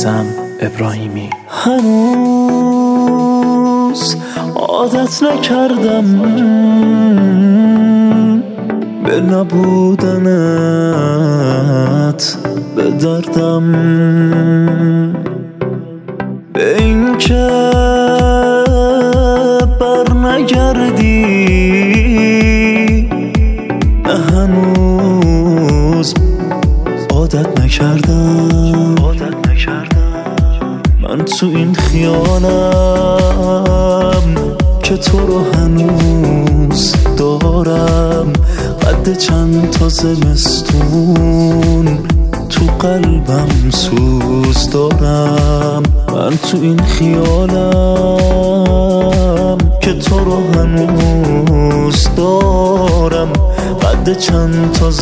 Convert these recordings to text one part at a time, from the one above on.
میثم ابراهیمی. هنوز عادت نکردم به نبودنت، به دردم، به این که بر نگردی. نه هنوز عادت نکردم من تو این خیالم که تو رو هنوز دارم. قد چند تا زمستون تو قلبم سوز دارم. من تو این خیالم که تو رو هنوز دارم. قد چند تا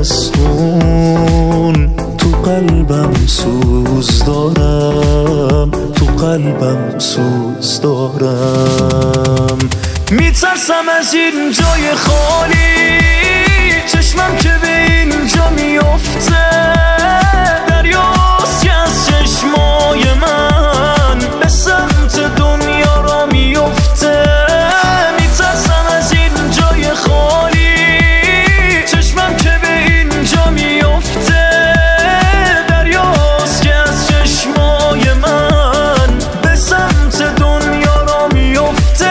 زمستون تو قلبم سوز دارم، تو قلبم سوز دارم. میترسم از این جای خالی، چشمم که به اینجا میفته. دریاست که از چشمای من به سمت دنیا را میفته. میترسم از این جای خالی، چشمم که به اینجا میفته. دریاست که از چشمای من به سمت دنیا را میفته.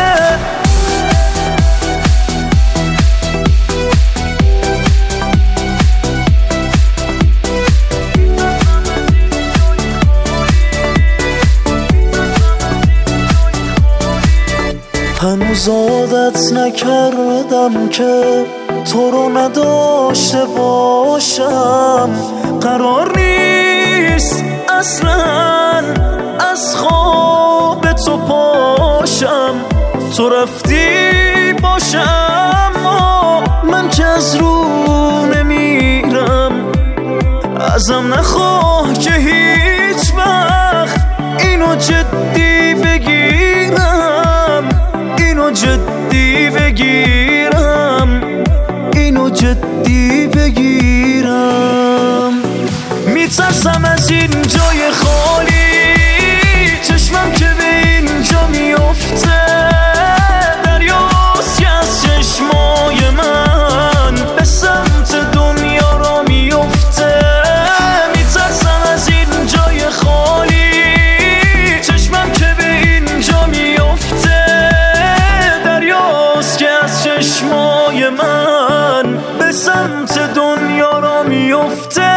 هنوز عادت نکردم که تو رو نداشته باشم. قرار نیست اصلا از خواب تو پاشم. تو رفتی باشم اما من که از رو نمیرم. ازم نخواه که هیچ وقت اینو جدی بگیرم، اینو جدی بگیرم، اینو جدی بگیرم. میترسم از این جای خالی، چشمم که به اینجا میفته. دریاست که از چشمای من به سمت دنیا را میفته. میترسم از این جای خالی، چشمم که به اینجا میفته. دریاست که از چشمای من به سمت دنیا را میفته.